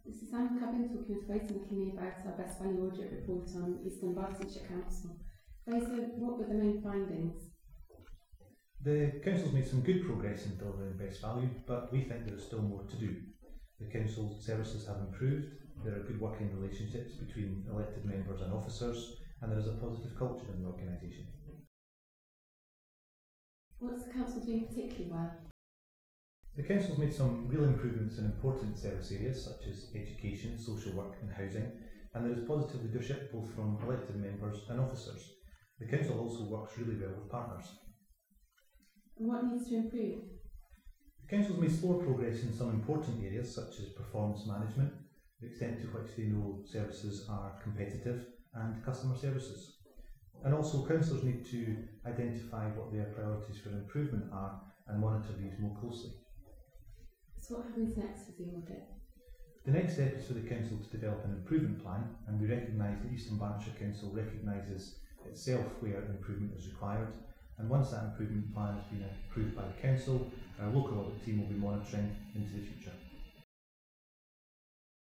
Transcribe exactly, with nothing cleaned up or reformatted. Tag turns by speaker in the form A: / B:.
A: This is Anne Cubbin talking with Fraser McKinney about our Best Value Audit report on East Dunbartonshire Council. Fraser, what were the main findings?
B: The Council's made some good progress in delivering best value, but we think there is still more to do. The Council's services have improved, there are good working relationships between elected members and officers, and there is a positive culture in the organisation.
A: What's the Council doing particularly well?
B: The Council's made some real improvements in important service areas such as education, social work and housing, and there is positive leadership both from elected members and officers. The Council also works really well with partners.
A: And what needs to improve?
B: The Council's made slower progress in some important areas such as performance management, the extent to which they know services are competitive, and customer services. And also councillors need to identify what their priorities for improvement are and monitor these more closely.
A: So what happens next with the audit?
B: The next step is for the Council to develop an improvement plan, and we recognise that East Dunbartonshire Council recognises itself where improvement is required, and once that improvement plan has been approved by the Council, our local audit team will be monitoring into the future.